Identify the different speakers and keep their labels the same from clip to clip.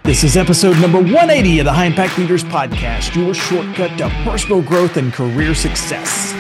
Speaker 1: This is episode number 180 of the High Impact Leaders Podcast, your shortcut to personal growth and career success.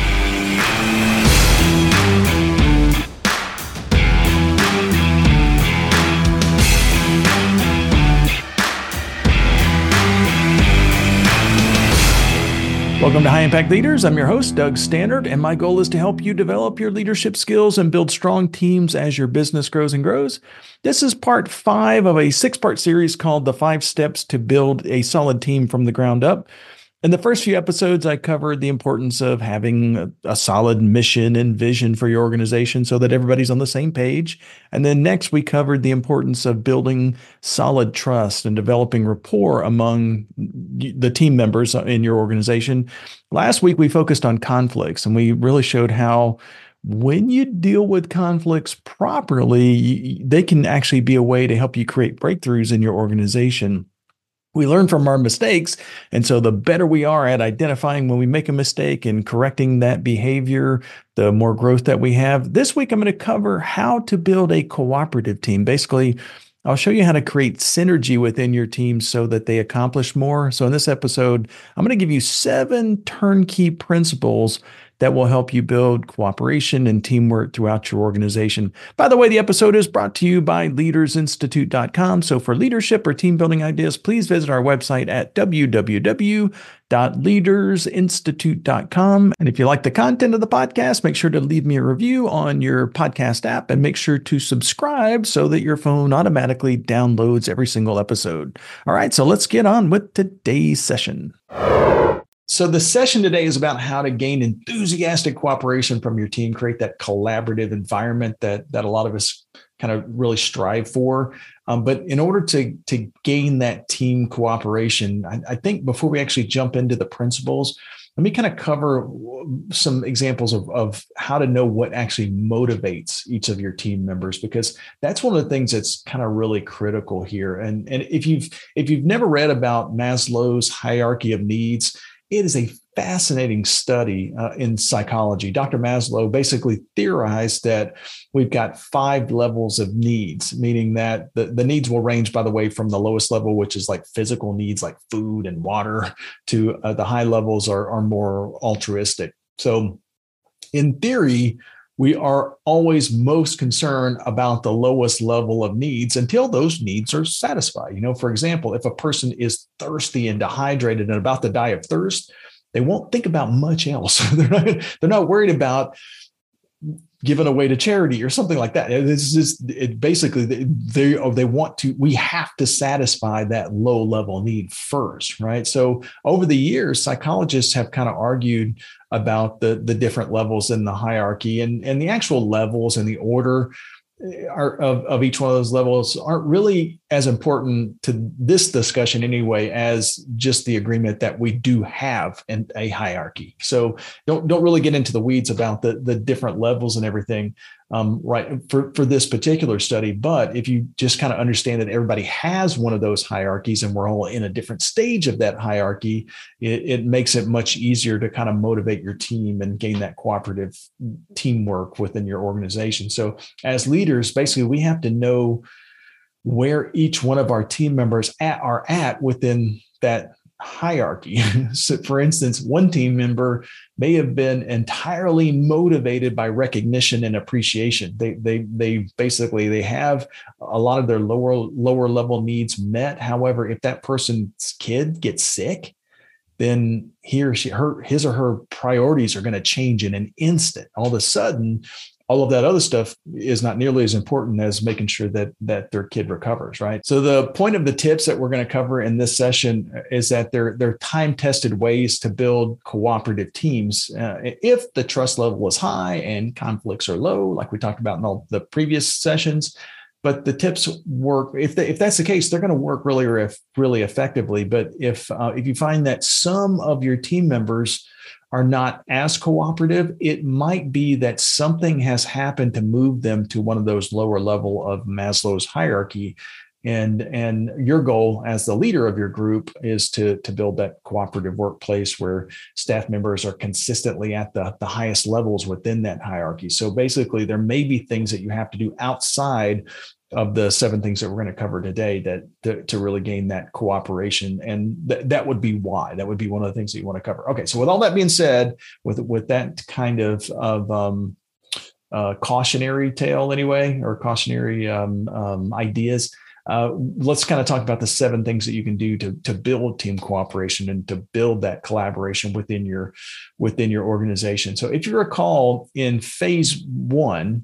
Speaker 1: Welcome to High Impact Leaders. I'm your host, Doug Stannard, and my goal is to help you develop your leadership skills and build strong teams as your business grows and grows. This is part 5 of a 6-part series called The 5 Steps to Build a Solid Team from the Ground Up. In the first few episodes, I covered the importance of having a solid mission and vision for your organization so that everybody's on the same page. And then next, we covered the importance of building solid trust and developing rapport among the team members in your organization. Last week, we focused on conflicts, and we really showed how when you deal with conflicts properly, they can actually be a way to help you create breakthroughs in your organization. We learn from our mistakes, and so the better we are at identifying when we make a mistake and correcting that behavior, the more growth that we have. This week, I'm going to cover how to build a cooperative team. Basically, I'll show you how to create synergy within your team so that they accomplish more. So in this episode, I'm going to give you 7 turnkey principles that will help you build cooperation and teamwork throughout your organization. By the way, the episode is brought to you by leadersinstitute.com. So for leadership or team building ideas, please visit our website at www.leadersinstitute.com. And if you like the content of the podcast, make sure to leave me a review on your podcast app and make sure to subscribe so that your phone automatically downloads every single episode. All right, so let's get on with today's session. So the session today is about how to gain enthusiastic cooperation from your team, create that collaborative environment that a lot of us kind of really strive for. But in order to gain that team cooperation, I think before we actually jump into the principles, let me kind of cover some examples of how to know what actually motivates each of your team members, because that's one of the things that's kind of really critical here. And if you've never read about Maslow's hierarchy of needs, it is a fascinating study in psychology. Dr. Maslow basically theorized that we've got 5 levels of needs, meaning that the needs will range, by the way, from the lowest level, which is like physical needs like food and water, to the high levels are more altruistic. So in theory, we are always most concerned about the lowest level of needs until those needs are satisfied. You know, for example, if a person is thirsty and dehydrated and about to die of thirst, they won't think about much else. They're not worried about giving away to charity or something like that. It's just basically they want to. We have to satisfy that low level need first, right? So over the years, psychologists have kind of argued about the different levels in the hierarchy, and the actual levels and the order of each one of those levels aren't really as important to this discussion anyway as just the agreement that we do have a hierarchy. So don't really get into the weeds about the different levels and everything right for this particular study. But if you just kind of understand that everybody has one of those hierarchies and we're all in a different stage of that hierarchy, it makes it much easier to kind of motivate your team and gain that cooperative teamwork within your organization. So as leaders, basically, we have to know where each one of our team members are at within that hierarchy. So for instance, one team member may have been entirely motivated by recognition and appreciation. They basically have a lot of their lower level needs met. However, if that person's kid gets sick, then his or her priorities are going to change in an instant. All of a sudden, all of that other stuff is not nearly as important as making sure that their kid recovers, right? So the point of the tips that we're going to cover in this session is that they're time-tested ways to build cooperative teams. If the trust level is high and conflicts are low, like we talked about in all the previous sessions, but the tips work. If that's the case, they're going to work really effectively. But if you find that some of your team members are not as cooperative, it might be that something has happened to move them to one of those lower level of Maslow's hierarchy. And your goal as the leader of your group is to build that cooperative workplace where staff members are consistently at the highest levels within that hierarchy. So basically, there may be things that you have to do outside of the 7 things that we're going to cover today that to really gain that cooperation. And that would be why. That would be one of the things that you want to cover. Okay, so with all that being said, with that kind of cautionary tale anyway, or cautionary ideas, let's kind of talk about the 7 things that you can do to build team cooperation and to build that collaboration within your organization. So if you recall, in phase 1,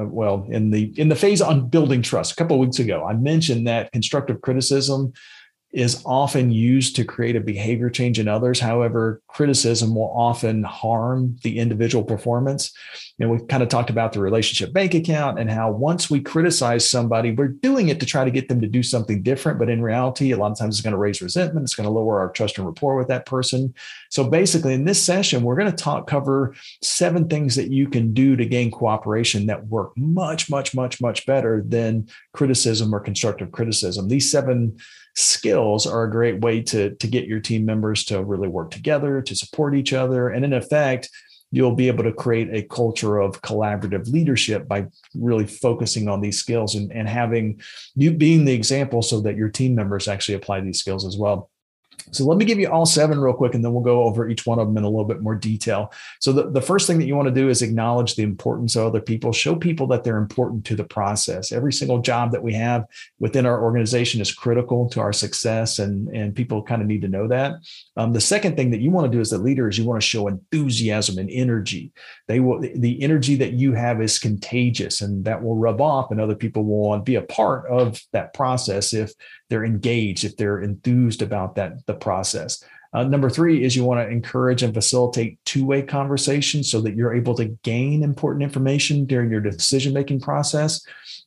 Speaker 1: in the phase on building trust a couple of weeks ago, I mentioned that constructive criticism is often used to create a behavior change in others. However, criticism will often harm the individual performance. And we've kind of talked about the relationship bank account and how once we criticize somebody, we're doing it to try to get them to do something different. But in reality, a lot of times it's going to raise resentment. It's going to lower our trust and rapport with that person. So basically, in this session, we're going to cover 7 things that you can do to gain cooperation that work much, much, much, much better than criticism or constructive criticism. These 7 skills are a great way to get your team members to really work together, to support each other. And in effect, you'll be able to create a culture of collaborative leadership by really focusing on these skills and having you being the example so that your team members actually apply these skills as well. So let me give you all 7 real quick, and then we'll go over each one of them in a little bit more detail. So the first thing that you want to do is acknowledge the importance of other people. Show people that they're important to the process. Every single job that we have within our organization is critical to our success, and people kind of need to know that. The second thing that you want to do as a leader is you want to show enthusiasm and energy. The energy that you have is contagious, and that will rub off, and other people will want to be a part of that process if they're engaged, if they're enthused about the process. Number 3 is you want to encourage and facilitate 2-way conversation so that you're able to gain important information during your decision-making process.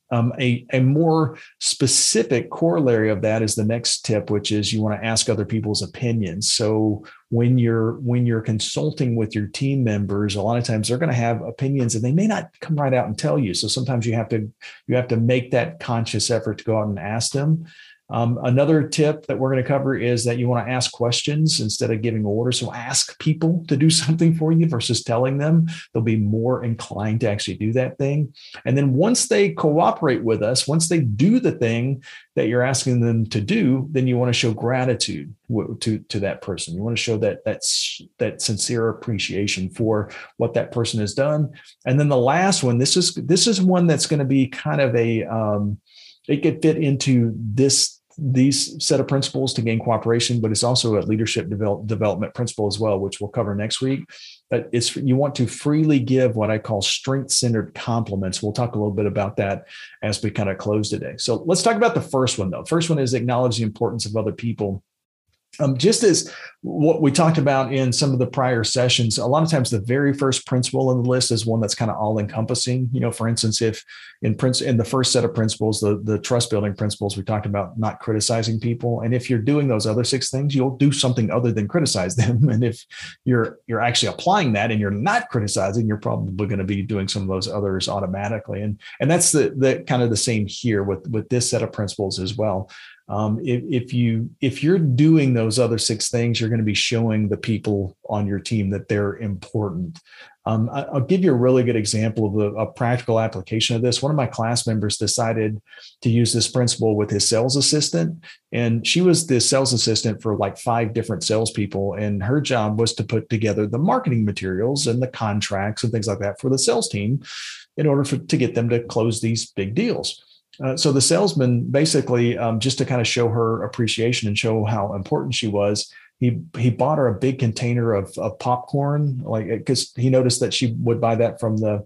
Speaker 1: A more specific corollary of that is the next tip, which is you want to ask other people's opinions. So when you're consulting with your team members, a lot of times they're going to have opinions and they may not come right out and tell you. So sometimes you have to make that conscious effort to go out and ask them. Another tip that we're going to cover is that you want to ask questions instead of giving orders. So ask people to do something for you versus telling them. They'll be more inclined to actually do that thing. And then once they cooperate with us, once they do the thing that you're asking them to do, then you want to show gratitude to that person. You want to show that sincere appreciation for what that person has done. And then the last one, this is one that's going to be kind of it could fit into these set of principles to gain cooperation, but it's also a leadership development principle as well, which we'll cover next week. But you want to freely give what I call strength-centered compliments. We'll talk a little bit about that as we kind of close today. So let's talk about the first one, though. First one is acknowledge the importance of other people. Just as what we talked about in some of the prior sessions, a lot of times the very first principle on the list is one that's kind of all encompassing. For instance, if in the first set of principles, the trust building principles, we talked about not criticizing people. And if you're doing those other 6 things, you'll do something other than criticize them. And if you're actually applying that and you're not criticizing, you're probably going to be doing some of those others automatically. And that's the kind of the same here with this set of principles as well. If you're doing those other 6 things, you're going to be showing the people on your team that they're important. I'll give you a really good example of a practical application of this. One of my class members decided to use this principle with his sales assistant, and she was the sales assistant for like 5 different salespeople, and her job was to put together the marketing materials and the contracts and things like that for the sales team in order to get them to close these big deals. So the salesman basically, just to kind of show her appreciation and show how important she was, he bought her a big container of popcorn, because he noticed that she would buy that from the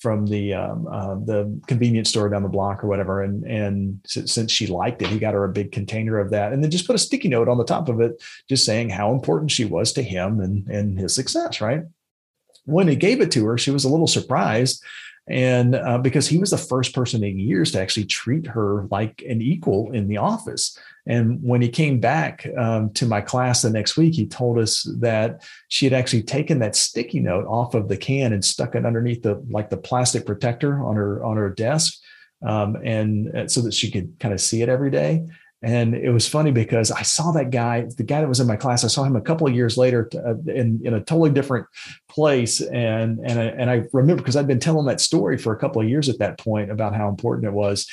Speaker 1: convenience store down the block or whatever. And since she liked it, he got her a big container of that, and then just put a sticky note on the top of it, just saying how important she was to him and his success. Right. When he gave it to her, she was a little surprised. And because he was the first person in years to actually treat her like an equal in the office. And when he came back to my class the next week, he told us that she had actually taken that sticky note off of the can and stuck it underneath the plastic protector on her desk, and so that she could kind of see it every day. And it was funny because I saw the guy that was in my class. I saw him a couple of years later in a totally different place. And I remember, because I'd been telling that story for a couple of years at that point about how important it was.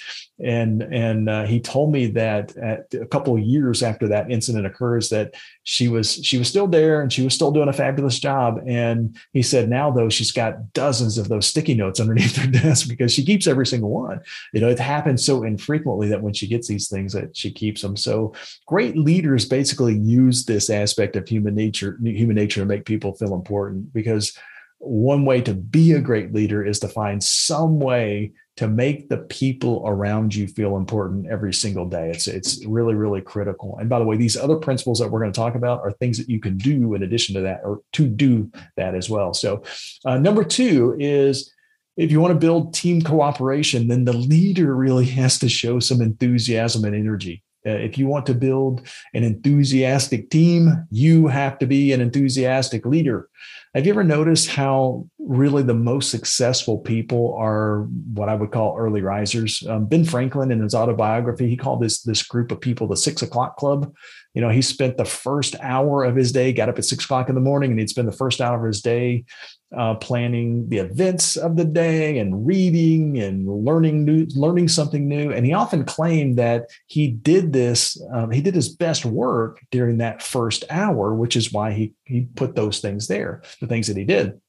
Speaker 1: And he told me that a couple of years after that incident occurs, that she was still there and she was still doing a fabulous job. And he said, now though, she's got dozens of those sticky notes underneath her desk because she keeps every single one. It happens so infrequently that when she gets these things, that she keeps them. So great leaders basically use this aspect of human nature to make people feel important, because one way to be a great leader is to find some way to make the people around you feel important every single day. It's really, really critical. And by the way, these other principles that we're going to talk about are things that you can do in addition to that, or to do that as well. So number 2 is, if you want to build team cooperation, then the leader really has to show some enthusiasm and energy. If you want to build an enthusiastic team, you have to be an enthusiastic leader. Have you ever noticed how really the most successful people are what I would call early risers? Ben Franklin, in his autobiography, he called this group of people the 6 o'clock club. He spent the first hour of his day, got up at 6 o'clock in the morning, and he'd spend the first hour of his day planning the events of the day and reading and learning something new. And he often claimed that he did this, he did his best work during that first hour, which is why he put those things there, the things that he did.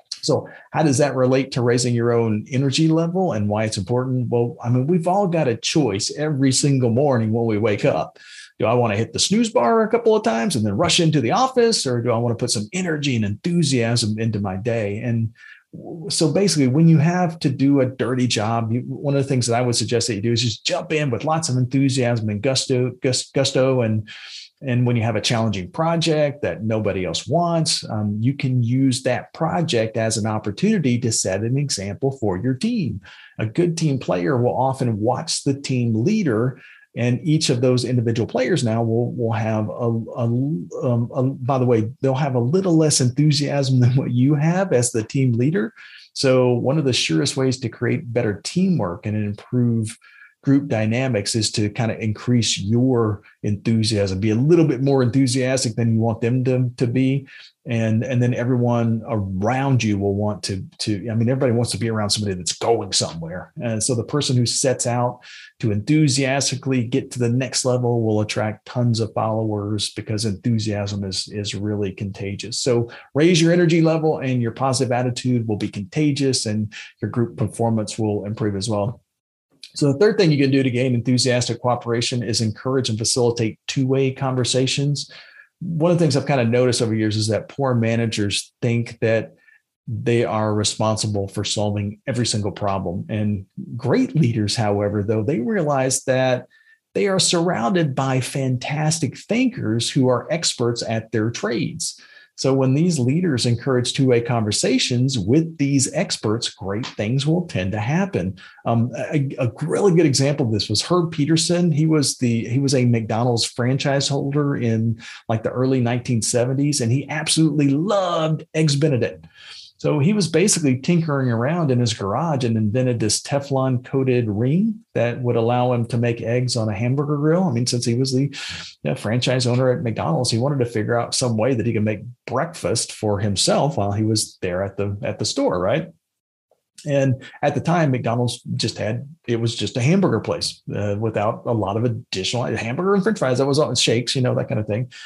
Speaker 1: So how does that relate to raising your own energy level and why it's important? Well, I mean, we've all got a choice every single morning when we wake up. Do I want to hit the snooze bar a couple of times and then rush into the office, or do I want to put some energy and enthusiasm into my day? And so basically, when you have to do a dirty job, one of the things that I would suggest that you do is just jump in with lots of enthusiasm and gusto. And when you have a challenging project that nobody else wants, you can use that project as an opportunity to set an example for your team. A good team player will often watch the team leader, and each of those individual players now will have by the way, they'll have a little less enthusiasm than what you have as the team leader. So one of the surest ways to create better teamwork and improve group dynamics is to kind of increase your enthusiasm, be a little bit more enthusiastic than you want them to be. And then everyone around you will want to, I mean, everybody wants to be around somebody that's going somewhere. And so the person who sets out to enthusiastically get to the next level will attract tons of followers, because enthusiasm is really contagious. So raise your energy level, and your positive attitude will be contagious, and your group performance will improve as well. So the third thing you can do to gain enthusiastic cooperation is encourage and facilitate two-way conversations. One of the things I've kind of noticed over years is that poor managers think that they are responsible for solving every single problem. And great leaders, however, though, they realize that they are surrounded by fantastic thinkers who are experts at their trades. So when these leaders encourage two-way conversations with these experts, great things will tend to happen. A really good example of this was Herb Peterson. He was a McDonald's franchise holder in like the early 1970s, and he absolutely loved Eggs Benedict. So he was basically tinkering around in his garage and invented this Teflon coated ring that would allow him to make eggs on a hamburger grill. I mean, since he was the franchise owner at McDonald's, he wanted to figure out some way that he could make breakfast for himself while he was there at the store, right? And at the time, McDonald's it was just a hamburger place without a lot of additional hamburger and French fries. That was all shakes, that kind of thing.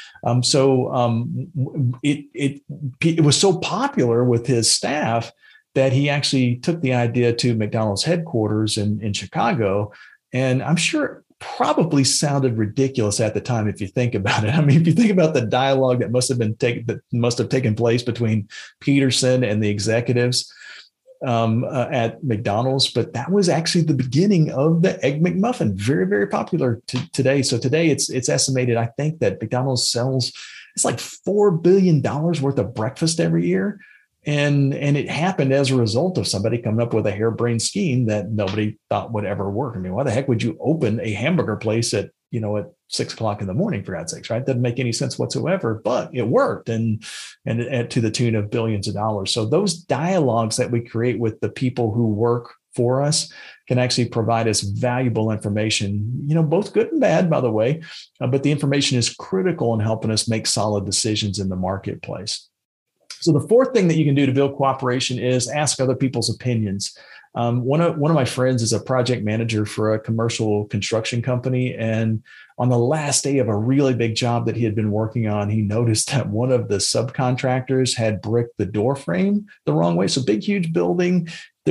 Speaker 1: It was so popular with his staff that he actually took the idea to McDonald's headquarters in Chicago. And I'm sure it probably sounded ridiculous at the time if you think about it. I mean, if you think about the dialogue that must have taken place between Peterson and the executives at McDonald's, but that was actually the beginning of the Egg McMuffin. Very, very popular today. So today it's estimated, I think, that McDonald's sells, it's like $4 billion worth of breakfast every year. And it happened as a result of somebody coming up with a harebrained scheme that nobody thought would ever work. I mean, why the heck would you open a hamburger place at 6 o'clock in the morning, for God's sakes, right? Doesn't make any sense whatsoever, but it worked and to the tune of billions of dollars. So those dialogues that we create with the people who work for us can actually provide us valuable information, both good and bad, by the way, but the information is critical in helping us make solid decisions in the marketplace. So the fourth thing that you can do to build cooperation is ask other people's opinions. One of my friends is a project manager for a commercial construction company, and on the last day of a really big job that he had been working on, he noticed that one of the subcontractors had bricked the door frame the wrong way. So big, huge building.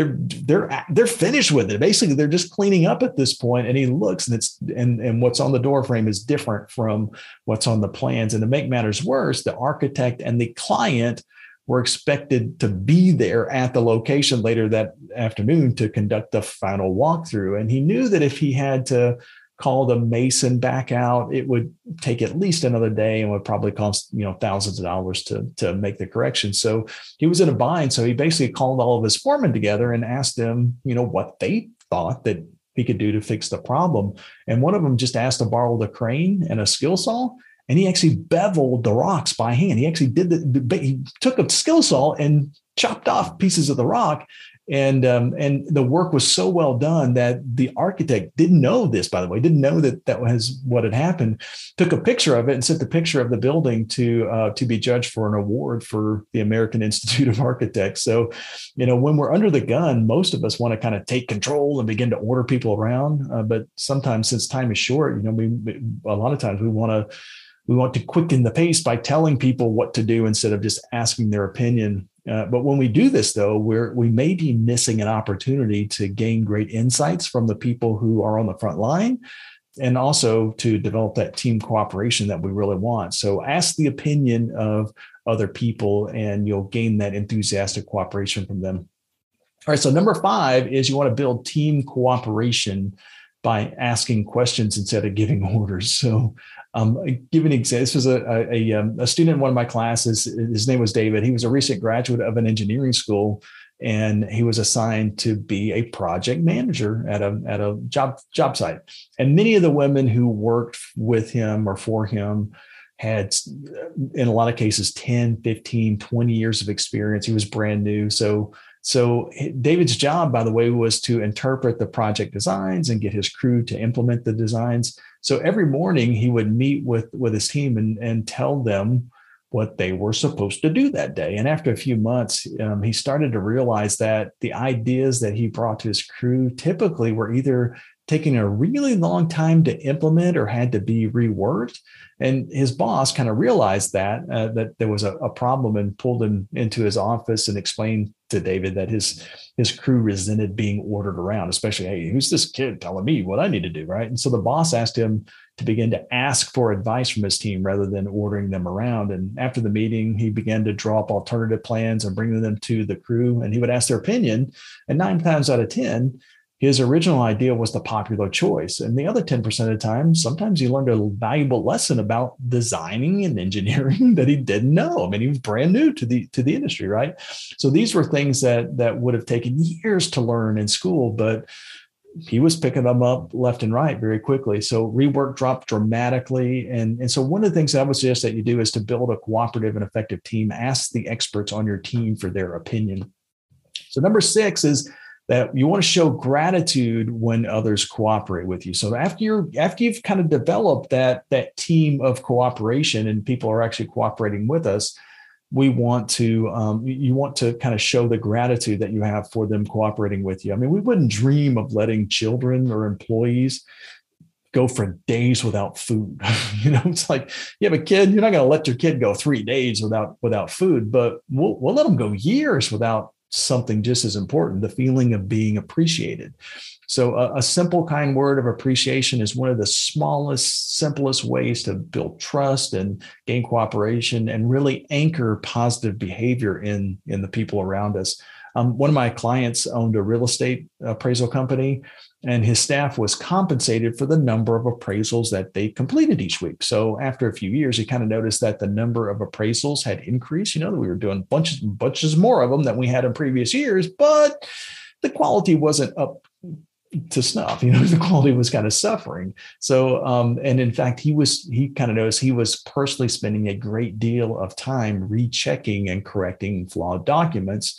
Speaker 1: They're finished with it. Basically, they're just cleaning up at this point. And he looks, and what's on the door frame is different from what's on the plans. And to make matters worse, the architect and the client were expected to be there at the location later that afternoon to conduct the final walkthrough. And he knew that if he had to call the mason back out, it would take at least another day and would probably cost, thousands of dollars to make the correction. So he was in a bind. So he basically called all of his foremen together and asked them, what they thought that he could do to fix the problem. And one of them just asked to borrow the crane and a skill saw. And he actually beveled the rocks by hand. He actually he took a skill saw and chopped off pieces of the rock. And the work was so well done that the architect didn't know this, by the way, didn't know that was what had happened, took a picture of it and sent the picture of the building to be judged for an award for the American Institute of Architects. So, when we're under the gun, most of us want to kind of take control and begin to order people around. But sometimes, since time is short, a lot of times we want to quicken the pace by telling people what to do instead of just asking their opinion. But when we do this, though, we may be missing an opportunity to gain great insights from the people who are on the front line, and also to develop that team cooperation that we really want. So ask the opinion of other people, and you'll gain that enthusiastic cooperation from them. All right. So number 5 is you want to build team cooperation by asking questions instead of giving orders. So give an example. This was a student in one of my classes. His name was David. He was a recent graduate of an engineering school, and he was assigned to be a project manager at a job site. And many of the women who worked with him or for him had, in a lot of cases, 10, 15, 20 years of experience. He was brand new. So David's job, by the way, was to interpret the project designs and get his crew to implement the designs. So every morning he would meet with his team and tell them what they were supposed to do that day. And after a few months, he started to realize that the ideas that he brought to his crew typically were either taking a really long time to implement or had to be reworked. And his boss kind of realized that there was a problem, and pulled him into his office and explained to David that his crew resented being ordered around, especially, hey, who's this kid telling me what I need to do, right? And so the boss asked him to begin to ask for advice from his team rather than ordering them around. And after the meeting, he began to draw up alternative plans and bring them to the crew, and he would ask their opinion. And 9 times out of 10, his original idea was the popular choice. And the other 10% of the time, sometimes he learned a valuable lesson about designing and engineering that he didn't know. I mean, he was brand new to the industry, right? So these were things that would have taken years to learn in school, but he was picking them up left and right very quickly. So rework dropped dramatically. And so one of the things I would suggest that you do is to build a cooperative and effective team. Ask the experts on your team for their opinion. So number 6 is that you want to show gratitude when others cooperate with you. So after you've kind of developed that team of cooperation and people are actually cooperating with us, you want to kind of show the gratitude that you have for them cooperating with you. I mean, we wouldn't dream of letting children or employees go for days without food. It's like you have a kid, you're not going to let your kid go 3 days without food, but we'll let them go years without something just as important, the feeling of being appreciated. So a simple, kind word of appreciation is one of the smallest, simplest ways to build trust and gain cooperation and really anchor positive behavior in the people around us. One of my clients owned a real estate appraisal company, and his staff was compensated for the number of appraisals that they completed each week. So after a few years, he kind of noticed that the number of appraisals had increased. That we were doing bunches more of them than we had in previous years, but the quality wasn't up to snuff. The quality was kind of suffering. So, and in fact, he kind of noticed he was personally spending a great deal of time rechecking and correcting flawed documents.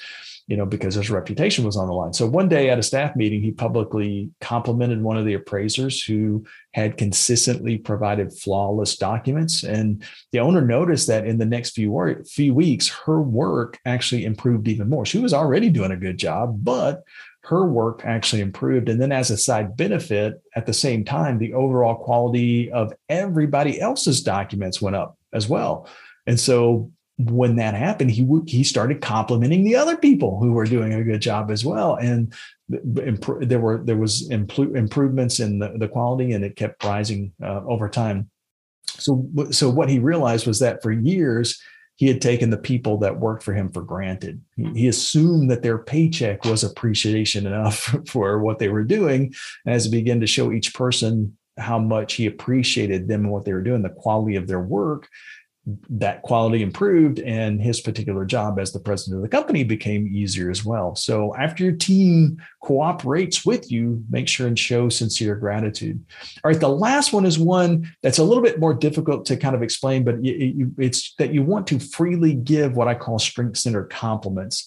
Speaker 1: because his reputation was on the line. So one day at a staff meeting, he publicly complimented one of the appraisers who had consistently provided flawless documents. And the owner noticed that in the next few weeks, her work actually improved even more. She was already doing a good job, but her work actually improved. And then as a side benefit, at the same time, the overall quality of everybody else's documents went up as well. And so when that happened, he started complimenting the other people who were doing a good job as well. And there was improvements in the quality, and it kept rising over time. So what he realized was that for years, he had taken the people that worked for him for granted. He assumed that their paycheck was appreciation enough for what they were doing. And as he began to show each person how much he appreciated them and what they were doing, the quality of their work, that quality improved, and his particular job as the president of the company became easier as well. So after your team cooperates with you, make sure and show sincere gratitude. All right, the last one is one that's a little bit more difficult to kind of explain, but it's that you want to freely give what I call strength-centered compliments.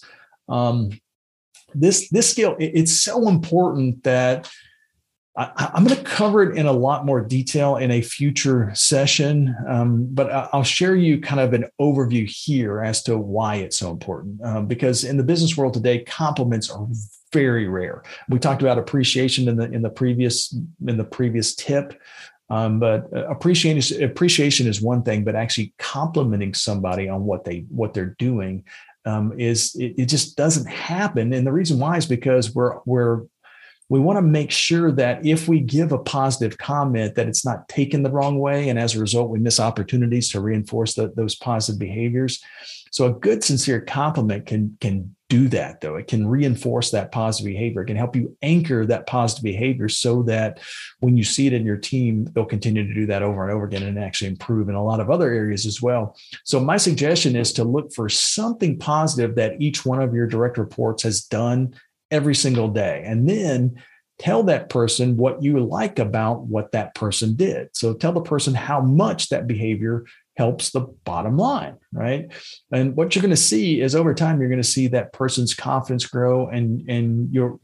Speaker 1: This skill, it's so important that I'm going to cover it in a lot more detail in a future session, but I'll share you kind of an overview here as to why it's so important. Because in the business world today, compliments are very rare. We talked about appreciation in the previous tip, but appreciation is one thing, but actually complimenting somebody on what they're doing it just doesn't happen. And the reason why is because we want to make sure that if we give a positive comment, that it's not taken the wrong way. And as a result, we miss opportunities to reinforce those positive behaviors. So a good, sincere compliment can do that, though. It can reinforce that positive behavior. It can help you anchor that positive behavior so that when you see it in your team, they'll continue to do that over and over again and actually improve in a lot of other areas as well. So my suggestion is to look for something positive that each one of your direct reports has done every single day. And then tell that person what you like about what that person did. So tell the person how much that behavior helps the bottom line, right? And what you're going to see is over time, you're going to see that person's confidence grow, and you'll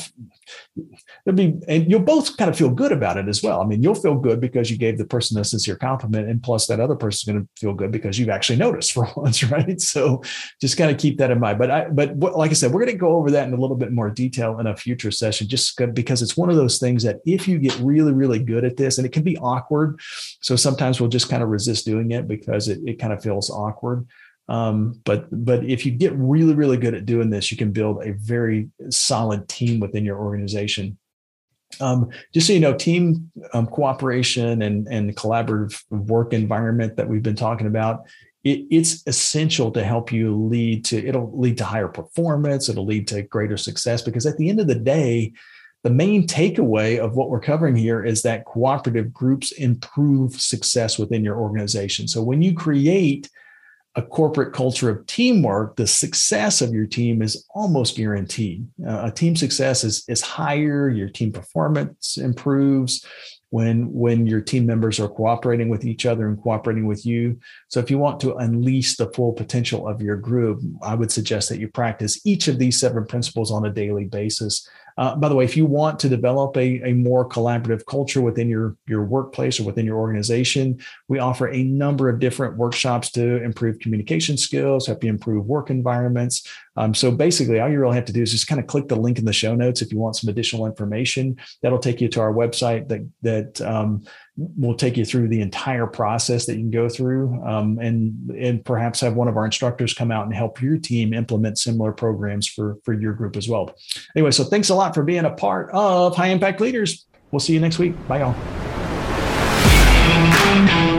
Speaker 1: both kind of feel good about it as well. I mean, you'll feel good because you gave the person a sincere compliment, and plus that other person's going to feel good because you've actually noticed for once, right? So just kind of keep that in mind. But like I said, we're going to go over that in a little bit more detail in a future session, just because it's one of those things that if you get really, really good at this, and it can be awkward, so sometimes we'll just kind of resist doing it because it kind of feels awkward. But if you get really, really good at doing this, you can build a very solid team within your organization. Just so you know, team cooperation and collaborative work environment that we've been talking about, it's essential to help you it'll lead to higher performance. It'll lead to greater success, because at the end of the day, the main takeaway of what we're covering here is that cooperative groups improve success within your organization. So when you create a corporate culture of teamwork, the success of your team is almost guaranteed. A team success is higher. Your team performance improves when your team members are cooperating with each other and cooperating with you. So if you want to unleash the full potential of your group, I would suggest that you practice each of these 7 principles on a daily basis. By the way, if you want to develop a more collaborative culture within your workplace or within your organization, we offer a number of different workshops to improve communication skills, help you improve work environments. So basically, all you really have to do is just kind of click the link in the show notes if you want some additional information. That'll take you to our website that will take you through the entire process that you can go through, and perhaps have one of our instructors come out and help your team implement similar programs for your group as well. Anyway, so thanks a lot for being a part of High Impact Leaders. We'll see you next week. Bye, y'all.